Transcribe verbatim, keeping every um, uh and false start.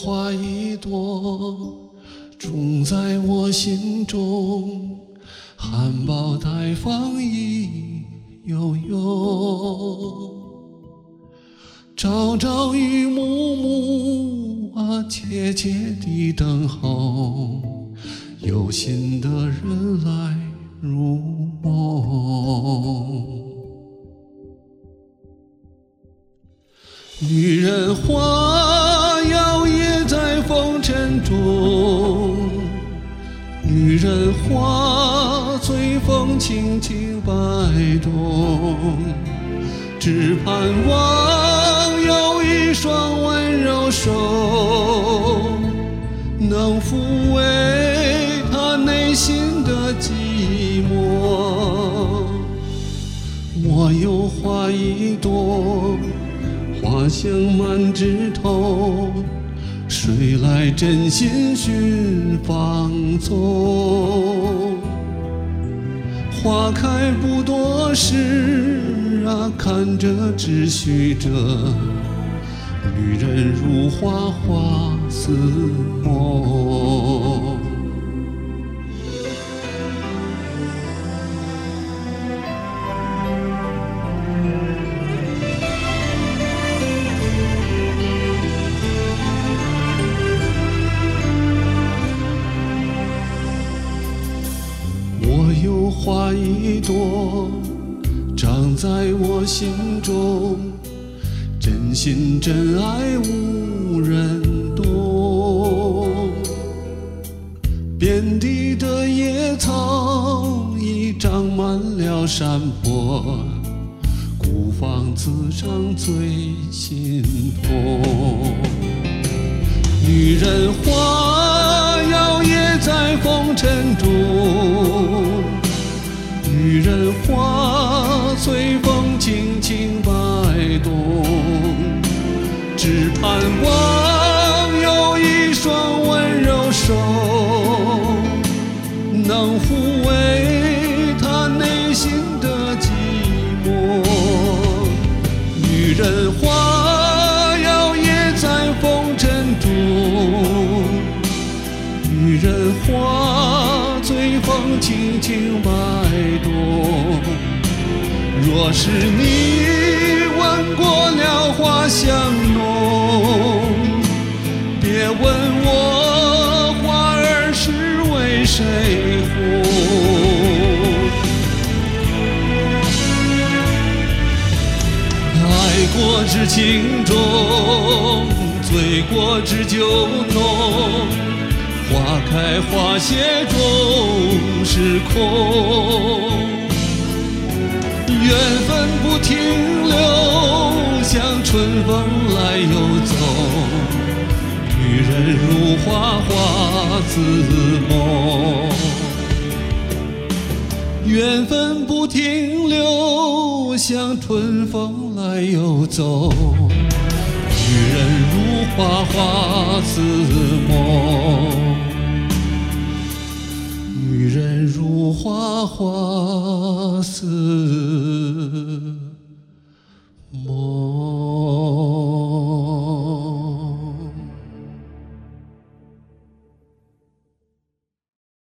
花一朵，种在我心中，含苞待放意悠悠。朝朝与暮暮啊，切切地等候，有心的人来入梦。女人花摇曳在风尘中，女人花随风轻轻摆动，只盼望有一双温柔手，能抚慰她内心的寂寞。我有花一朵，花香满枝头，谁来真心寻芳踪？花开不多时啊，看着只许着，女人如花花似梦。我有花一朵，长在我心中，真心真爱无人懂。遍地的野草已长满了山坡，孤芳自赏最心痛。女人花摇曳在风尘中，女人花随风轻轻摆动，只盼望有一双温柔手，能抚慰她内心的寂寞。女人花摇曳在风尘中，女人花随风轻轻摆动。若是你闻过了花香浓，别问我花儿是为谁红。爱过知情重，醉过知酒浓，花开花谢终是空。缘分不停留，像春风来又走，女人如花花似梦。缘分不停留，像春风来又走，女人如花花似梦。女人如花花似梦。